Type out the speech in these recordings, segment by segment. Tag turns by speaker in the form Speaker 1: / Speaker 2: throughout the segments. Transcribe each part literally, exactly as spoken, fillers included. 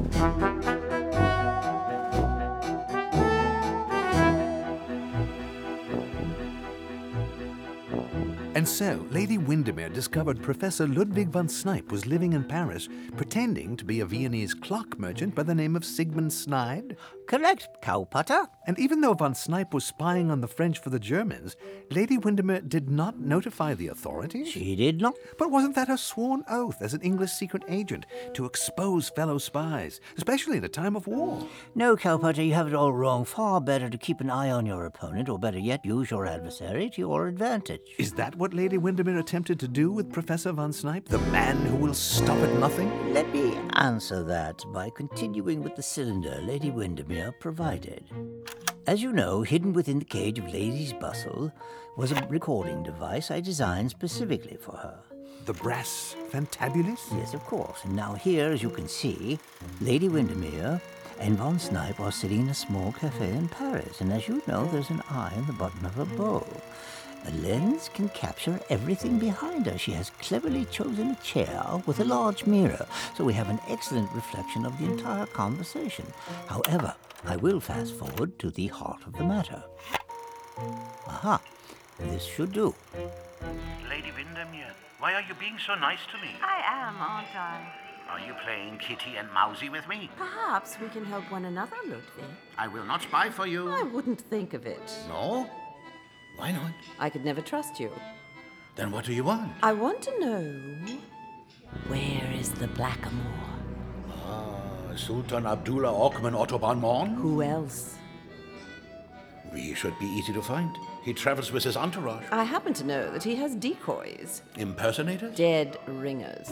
Speaker 1: And so, Lady Windermere discovered Professor Ludwig von Snipe was living in Paris, pretending to be a Viennese clock merchant by the name of Sigmund Sneyd.
Speaker 2: Correct, Cowpotter.
Speaker 1: And even though von Snipe was spying on the French for the Germans, Lady Windermere did not notify the authorities.
Speaker 2: She did not.
Speaker 1: But wasn't that her sworn oath as an English secret agent, to expose fellow spies, especially in a time of war?
Speaker 2: No, Cowpotter, you have it all wrong. Far better to keep an eye on your opponent, or better yet, use your adversary to your advantage.
Speaker 1: Is that what Lady Windermere attempted to do with Professor von Snipe, the man who will stop at nothing?
Speaker 2: Let me answer that by continuing with the cylinder Lady Windermere provided. As you know, hidden within the cage of Lady's Bustle was a recording device I designed specifically for her.
Speaker 1: The brass fantabulous?
Speaker 2: Yes, of course. And now here, as you can see, Lady Windermere and von Snipe are sitting in a small cafe in Paris. And as you know, there's an eye in the bottom of her bowl. A lens can capture everything behind her. She has cleverly chosen a chair with a large mirror, so we have an excellent reflection of the entire conversation. However, I will fast forward to the heart of the matter. Aha, this should do.
Speaker 3: Lady Windermere, why are you being so nice to me?
Speaker 4: I am, aren't I?
Speaker 3: Are you playing Kitty and Mousy with me?
Speaker 4: Perhaps we can help one another, Ludwig.
Speaker 3: I will not spy for you.
Speaker 4: I wouldn't think of it.
Speaker 3: No? Why not?
Speaker 4: I could never trust you.
Speaker 3: Then what do you want?
Speaker 4: I want to know, where is the blackamoor?
Speaker 3: Ah, Sultan Abdullah Ockman Ottoban Mon?
Speaker 4: Who else?
Speaker 3: He should be easy to find. He travels with his entourage.
Speaker 4: I happen to know that he has decoys.
Speaker 3: Impersonators?
Speaker 4: Dead ringers.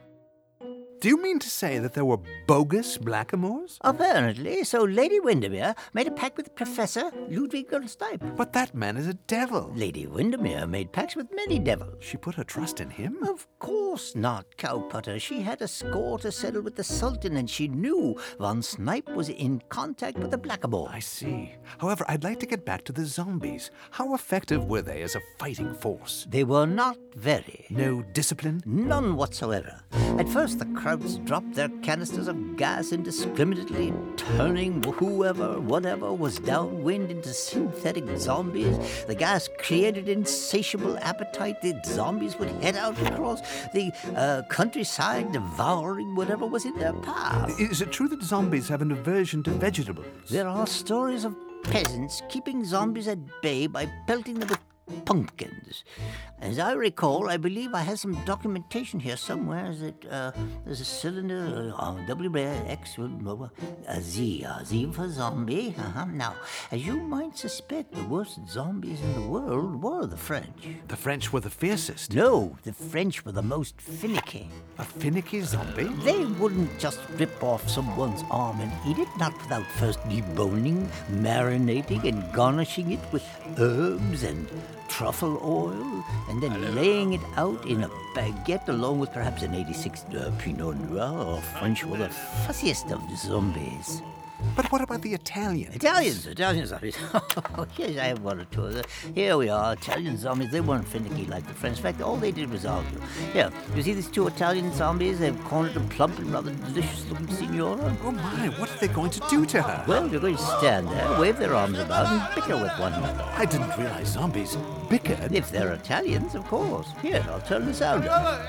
Speaker 1: Do you mean to say that there were bogus blackamoors?
Speaker 2: Apparently, so Lady Windermere made a pact with Professor Ludwig von Snipe.
Speaker 1: But that man is a devil.
Speaker 2: Lady Windermere made pacts with many devils.
Speaker 1: She put her trust in him?
Speaker 2: Of course not, Cowpotter. She had a score to settle with the Sultan, and she knew von Snipe was in contact with the blackamoor.
Speaker 1: I see. However, I'd like to get back to the zombies. How effective were they as a fighting force?
Speaker 2: They were not very.
Speaker 1: No discipline?
Speaker 2: None whatsoever. At first, the crowds dropped their canisters of gas indiscriminately, turning whoever, whatever was downwind into synthetic zombies. The gas created insatiable appetite. The zombies would head out across the uh, countryside, devouring whatever was in their path.
Speaker 1: Is it true that zombies have an aversion to vegetables?
Speaker 2: There are stories of peasants keeping zombies at bay by pelting them with pumpkins. As I recall, I believe I have some documentation here somewhere that uh, there's a cylinder, uh, W X, uh, a Z, a Z for zombie. Uh-huh. Now, as you might suspect, the worst zombies in the world were the French.
Speaker 1: The French were the fiercest.
Speaker 2: No, the French were the most finicky.
Speaker 1: A finicky zombie?
Speaker 2: They wouldn't just rip off someone's arm and eat it, not without first deboning, marinating, and garnishing it with herbs and truffle oil, and then Hello. laying it out in a baguette along with perhaps an eighty-six uh, Pinot Noir. French were the fussiest of zombies.
Speaker 1: But what about the Italians?
Speaker 2: Italians, Italian zombies. Oh, yes, I have one or two of them. Here we are, Italian zombies. They weren't finicky like the French. In fact, all they did was argue. Here, you see these two Italian zombies? They've cornered a plump and rather delicious-looking signora.
Speaker 1: Oh, my, what are they going to do to her?
Speaker 2: Well, they're going to stand there, wave their arms about, and bicker with one another.
Speaker 1: I didn't realize zombies bickered.
Speaker 2: If they're Italians, of course. Here, I'll turn the sound up.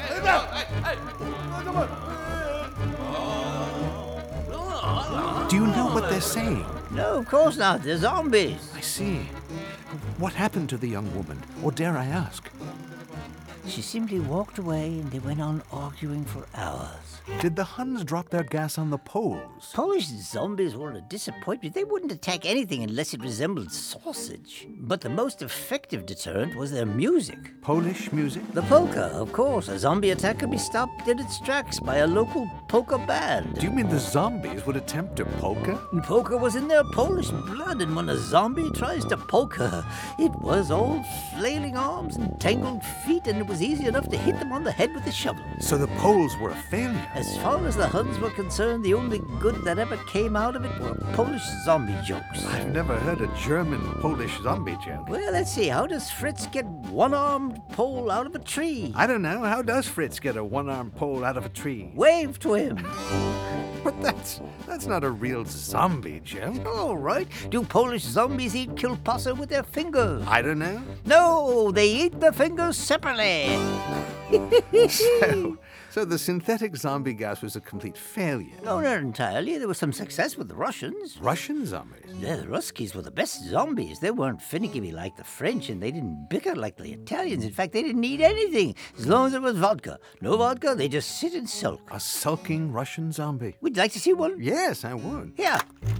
Speaker 1: Do you know what they're saying?
Speaker 2: No, of course not. They're zombies.
Speaker 1: I see. What happened to the young woman? Or dare I ask?
Speaker 2: She simply walked away and they went on arguing for hours.
Speaker 1: Did the Huns drop their gas on the Poles?
Speaker 2: Polish zombies were a disappointment. They wouldn't attack anything unless it resembled sausage. But the most effective deterrent was their music.
Speaker 1: Polish music?
Speaker 2: The polka, of course. A zombie attack could be stopped in its tracks by a local polka band.
Speaker 1: Do you mean the zombies would attempt to polka?
Speaker 2: Polka was in their Polish blood, and when a zombie tries to polka, it was all flailing arms and tangled feet, and it was was easy enough to hit them on the head with a shovel.
Speaker 1: So the Poles were a failure.
Speaker 2: As far as the Huns were concerned, the only good that ever came out of it were Polish zombie jokes.
Speaker 1: I've never heard a German Polish zombie joke.
Speaker 2: Well, let's see. How does Fritz get one-armed Pole out of a tree?
Speaker 1: I don't know. How does Fritz get a one-armed pole out of a tree?
Speaker 2: Wave to him.
Speaker 1: But that's that's not a real zombie joke.
Speaker 2: All right. Do Polish zombies eat kielbasa with their fingers?
Speaker 1: I don't know.
Speaker 2: No, they eat the fingers separately.
Speaker 1: So, so the synthetic zombie gas was a complete failure.
Speaker 2: No, not entirely. There was some success with the Russians.
Speaker 1: Russian zombies?
Speaker 2: Yeah, the Ruskies were the best zombies. They weren't finicky like the French, and they didn't bicker like the Italians. In fact, they didn't eat anything, as long as it was vodka. No vodka, they just sit and sulk.
Speaker 1: A sulking Russian zombie?
Speaker 2: Would you like to see one?
Speaker 1: Yes, I would.
Speaker 2: Here.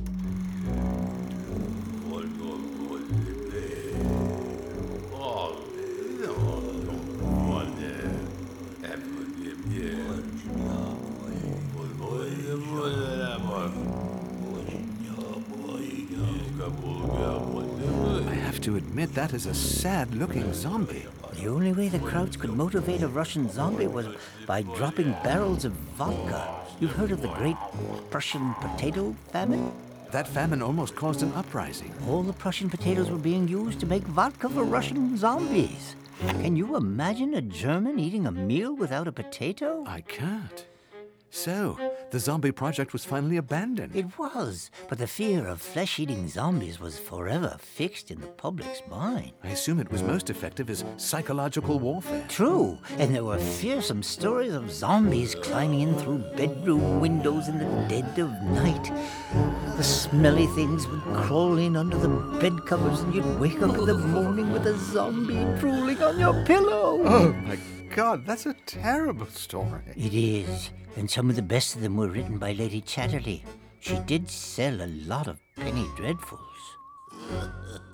Speaker 1: I have to admit, that is a sad-looking zombie.
Speaker 2: The only way the crowds could motivate a Russian zombie was by dropping barrels of vodka. You've heard of the Great Prussian Potato Famine?
Speaker 1: That famine almost caused an uprising.
Speaker 2: All the Prussian potatoes were being used to make vodka for Russian zombies. Can you imagine a German eating a meal without a potato?
Speaker 1: I can't. So, the zombie project was finally abandoned.
Speaker 2: It was, but the fear of flesh-eating zombies was forever fixed in the public's mind.
Speaker 1: I assume it was most effective as psychological warfare.
Speaker 2: True, and there were fearsome stories of zombies climbing in through bedroom windows in the dead of night. The smelly things would crawl in under the bed covers, and you'd wake up in the morning with a zombie drooling on your pillow.
Speaker 1: Oh, my God, that's a terrible story.
Speaker 2: It is, and some of the best of them were written by Lady Chatterley. She did sell a lot of penny dreadfuls.